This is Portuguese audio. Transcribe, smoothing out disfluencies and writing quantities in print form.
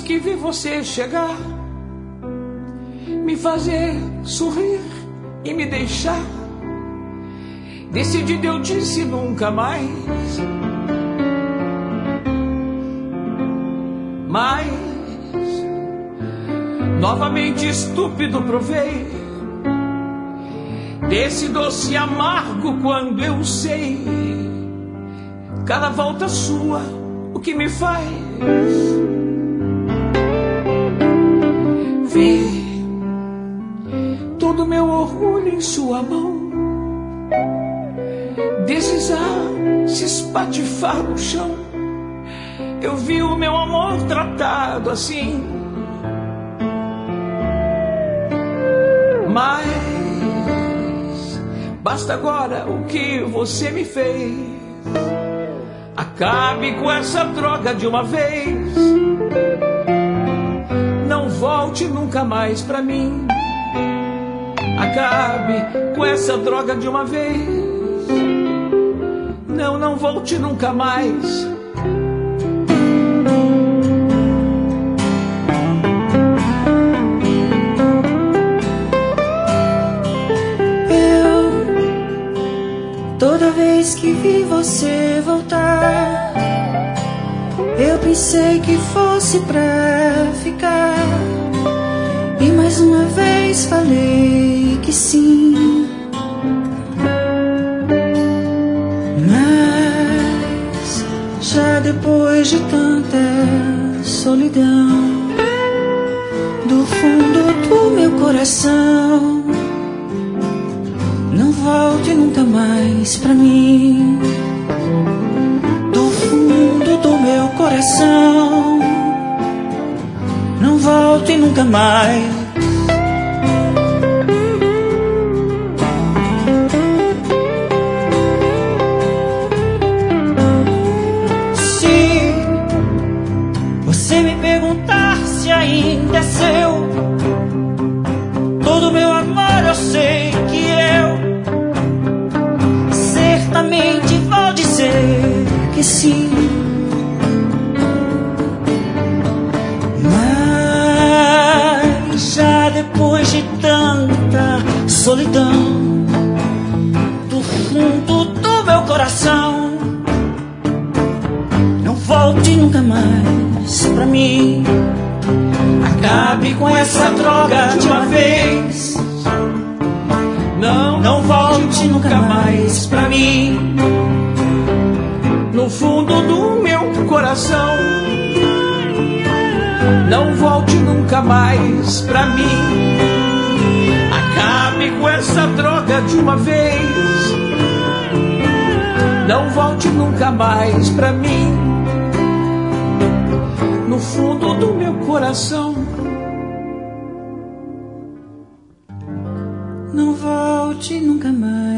que vi você chegar, me fazer sorrir e me deixar, decidido eu disse nunca mais. Mas novamente estúpido provei desse doce amargo quando eu sei cada volta sua o que me faz ver todo meu orgulho em sua mão deslizar, se espatifar no chão. Eu vi o meu amor tratado assim, mas basta agora o que você me fez. Acabe com essa droga de uma vez. Não volte nunca mais pra mim. Acabe com essa droga de uma vez. Não, não volte nunca mais. Toda vez que vi você voltar, eu pensei que fosse pra ficar. E mais uma vez falei que sim. Mas já depois de tanta solidão, do fundo do meu coração, não volte nunca mais pra mim. Do fundo do meu coração, não volte nunca mais. Se você me perguntar se ainda é seu todo meu amor, eu sei que certamente vou dizer que sim. Mas já depois de tanta solidão, do fundo do meu coração, não volte nunca mais pra mim. Acabe com essa droga de uma vez. Não, não volte nunca mais pra mim. No fundo do meu coração, não volte nunca mais pra mim. Acabe com essa droga de uma vez. Não volte nunca mais pra mim. No fundo do meu coração, não volte nunca mais.